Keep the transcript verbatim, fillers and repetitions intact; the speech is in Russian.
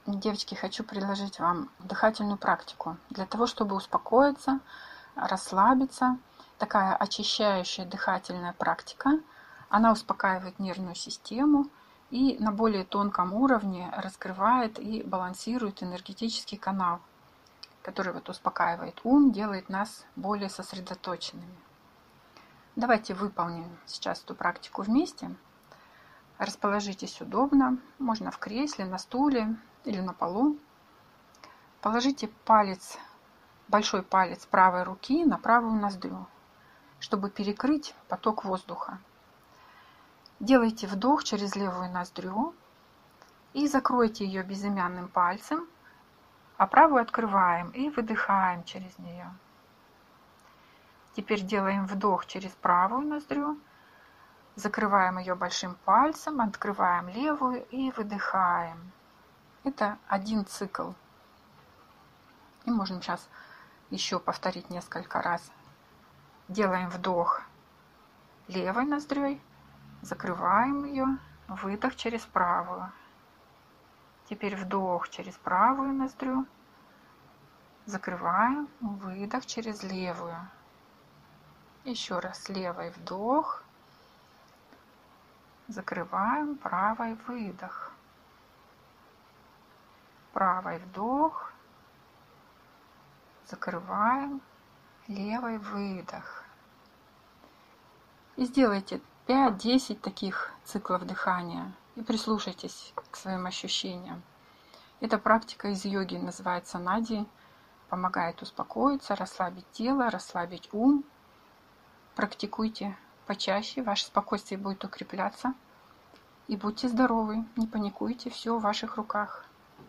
Девочки, хочу предложить вам дыхательную практику для того, чтобы успокоиться, расслабиться. Такая очищающая дыхательная практика. Она успокаивает нервную систему и на более тонком уровне раскрывает и балансирует энергетический канал, который вот успокаивает ум, делает нас более сосредоточенными. Давайте выполним сейчас эту практику вместе. Расположитесь удобно, можно в кресле, на стуле или на полу. Положите палец, большой палец правой руки на правую ноздрю, чтобы перекрыть поток воздуха. Делайте вдох через левую ноздрю и закройте ее безымянным пальцем, а правую открываем и выдыхаем через нее. Теперь делаем вдох через правую ноздрю, закрываем ее большим пальцем, открываем левую и выдыхаем. Это один цикл. И можем сейчас еще повторить несколько раз. Делаем вдох левой ноздрёй, закрываем ее, выдох через правую. Теперь вдох через правую ноздрю, закрываем, выдох через левую. Еще раз левой вдох, закрываем, правой выдох. Правой вдох, закрываем, левой выдох. И сделайте пять-десять таких циклов дыхания и прислушайтесь к своим ощущениям. Эта практика из йоги называется нади, помогает успокоиться, расслабить тело, расслабить ум. Практикуйте почаще, ваше спокойствие будет укрепляться. И будьте здоровы, не паникуйте, все в ваших руках.